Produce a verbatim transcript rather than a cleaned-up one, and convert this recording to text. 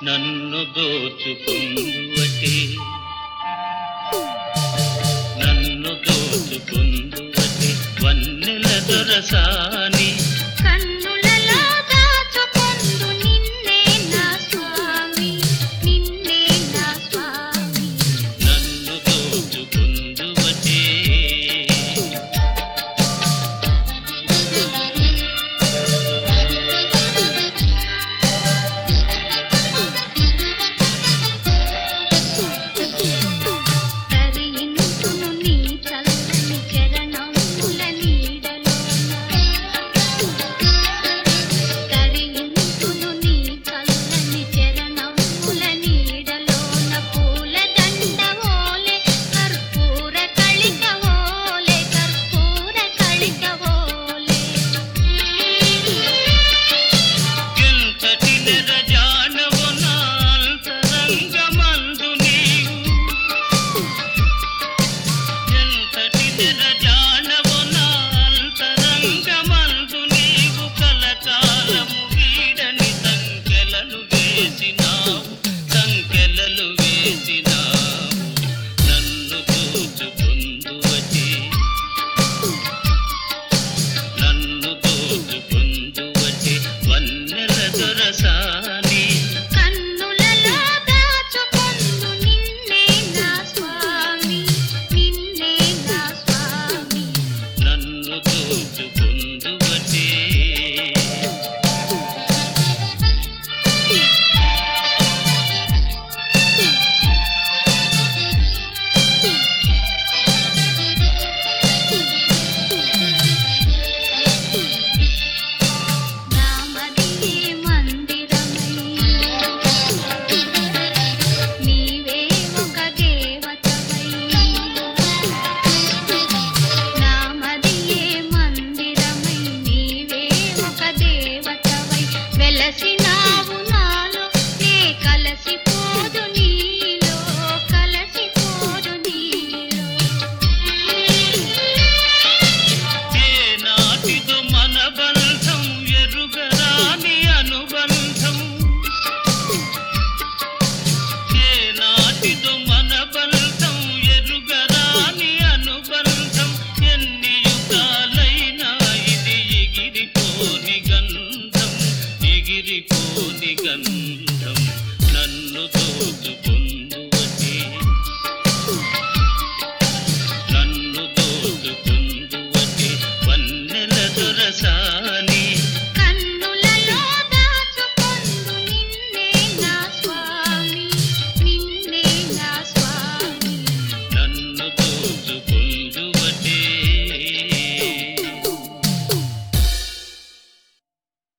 నన్ను దోచుకుందువటే నన్ను దోచుకుందువటే వన్నెల దొరసాని కన్నులలో దాచుకొందు నిన్నే నా స్వామి నిన్నే నా స్వామి నన్ను దోచుకుందువటే తరించును నీ చల్లని చరణముల నీడలోన తరించును నీ చల్లని చరణముల నీడలోన పూల దండవోలే కర్పూర కళికవోలే కర్పూర కళికవోలే ఎంతటి నెరజానవు నా అంతరంగమందు నీవు ఎంతటి నెరజానవు నా అంతరంగమందు నీవు కలకాలము వీడని సంకెలలు వేసినావు సంకెలలు వేసినావు నన్ను దోచుకుందువటే నన్ను దోచుకుందువటే వన్నెల దొరసాని కన్నులలో దాచుకొందు నిన్నే నా స్వామి నిన్నే నా స్వామి నన్ను దోచుకుందువటే నామదియే మందిరమై నీవే ఒక దేవతవై నామదియే మందిరమై నీవే ఒక దేవతవై వెలసినావు నాలో నే కలసిపోదు నీలో కలసిపోదు నీలో ఏ నాటిదో మన బంధం ఎరుగరాని అనుబంధం ఏ నాటిదో మన బంధం ఎరుగరాని అనుబంధం ఎన్ని యుగాలైనా ఇది ఎగిరిపోని గంధం ఎగిరిపోని గంధం నన్ను దోచుకుందువటే నన్ను దోచుకుందువటే వన్నెల దొరసాని